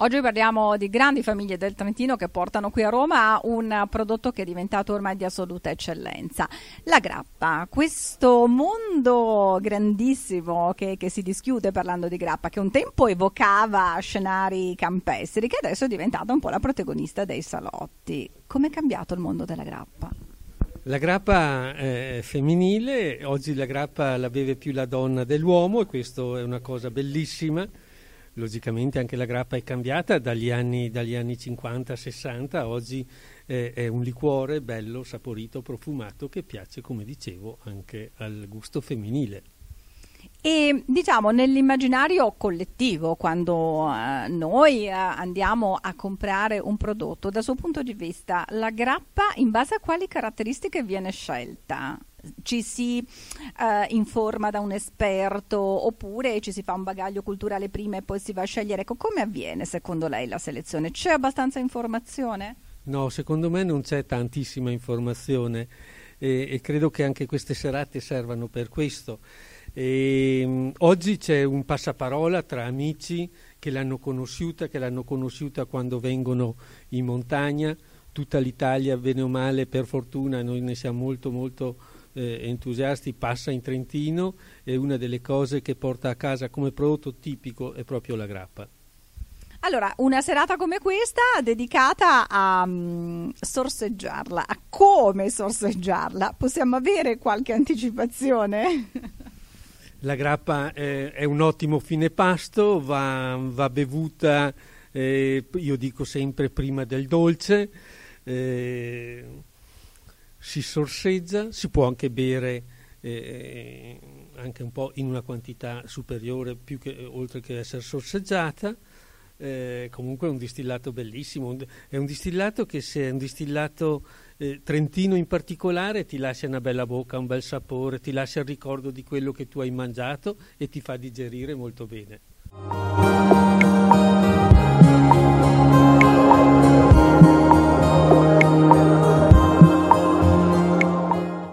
Oggi parliamo di grandi famiglie del Trentino che portano qui a Roma un prodotto che è diventato ormai di assoluta eccellenza, la grappa. Questo mondo grandissimo che si dischiude parlando di grappa, che un tempo evocava scenari campestri, che adesso è diventata un po' la protagonista dei salotti. Com'è cambiato il mondo della grappa? La grappa è femminile, oggi la grappa la beve più la donna dell'uomo e questo è una cosa bellissima. Logicamente anche la grappa è cambiata dagli anni 50-60, oggi è un liquore bello, saporito, profumato che piace, come dicevo, anche al gusto femminile. E diciamo nell'immaginario collettivo, quando noi andiamo a comprare un prodotto, dal suo punto di vista, la grappa in base a quali caratteristiche viene scelta? Ci si informa da un esperto oppure ci si fa un bagaglio culturale prima e poi si va a scegliere? Ecco, come avviene secondo lei la selezione? C'è abbastanza informazione? No, secondo me non c'è tantissima informazione e credo che anche queste serate servano per questo. Oggi c'è un passaparola tra amici che l'hanno conosciuta quando vengono in montagna. Tutta l'Italia, bene o male, per fortuna, noi ne siamo molto entusiasti, passa in Trentino e una delle cose che porta a casa come prodotto tipico è proprio la grappa. Allora, una serata come questa dedicata a sorseggiarla, a come sorseggiarla, possiamo avere qualche anticipazione? La grappa è un ottimo fine pasto, va bevuta, io dico sempre prima del dolce, si sorseggia, si può anche bere anche un po' in una quantità superiore, oltre che essere sorseggiata. Comunque è un distillato bellissimo, è un distillato che se è un distillato trentino in particolare ti lascia una bella bocca, un bel sapore, ti lascia il ricordo di quello che tu hai mangiato e ti fa digerire molto bene.